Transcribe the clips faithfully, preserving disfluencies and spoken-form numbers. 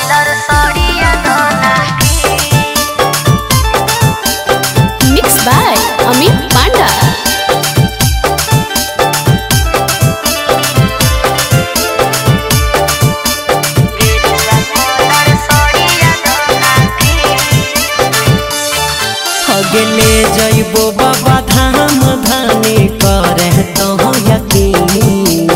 Colour सड़िया दोना mix by Amit Panda. ले जइबो बाबा धाम धानी करे तो यकीन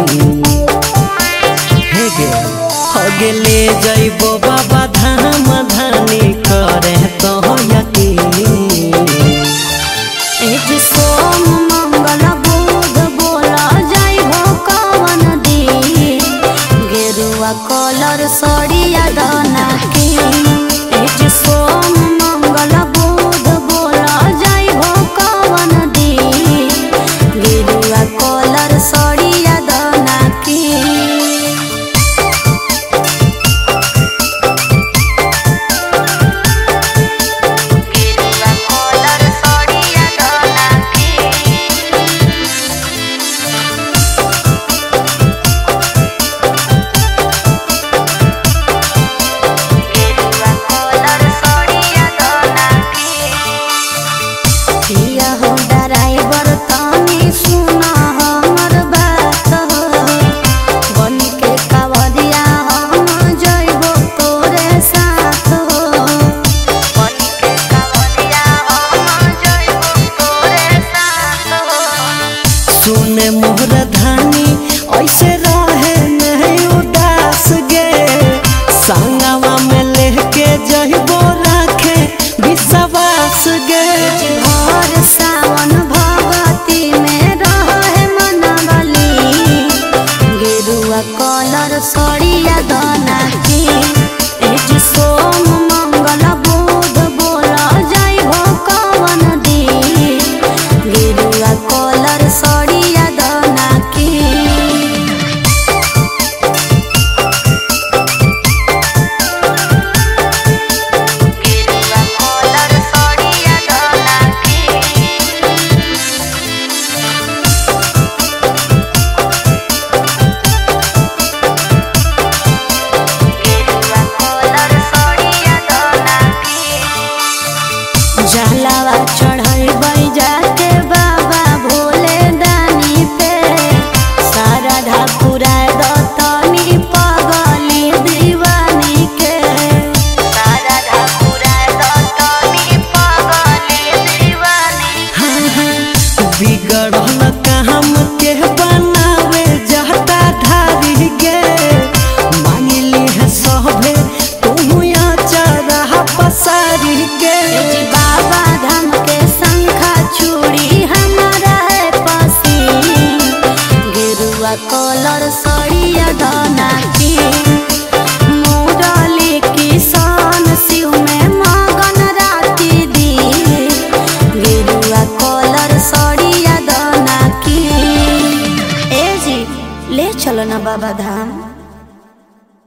हे गे हगे ले जइबो बाबा धाम धानी करे तो यकीन। एज सोम मंगल बुध बोला जाइबो कवन दिन गेरुआ कलर सड़िया दोना की। एज सोम मंगल बुध बोला जाइबो कवन दिन गेरुआ कलर सड़िया दोना की। सुने मोहर धानी ऐसे रहे नहीं उदास गे संगवा में लेके जइबो राखे विश्वास गे। भोर सावन भगती में रहे मनबली गेरुआ कलर सड़िया दोना की। एज सोम मंगल बुध बोला जाइबो कवन दिन गेरुआ कलर सड़िया दोना की। जलावा चढ़ाई जाके बाबा भोले दानी पे सारा ढाकुरा दतनी पगली दीवानी के। सारा ढाकुरा दतनी पगली दीवानी हाँ हाँ बिगड़ल काम के बनावे जाता धारी गे मांगली है सहबे तुम या चरहा पसारी के। बाबा धाम के शंखा चूड़ी हमारा है पसीन गेरुआ कलर सड़िया दोना की। मुरली किसान शिव में मगन राती दी गेरुआ कलर सड़िया दोना की। ए जी ले चलो ना बाबा धाम।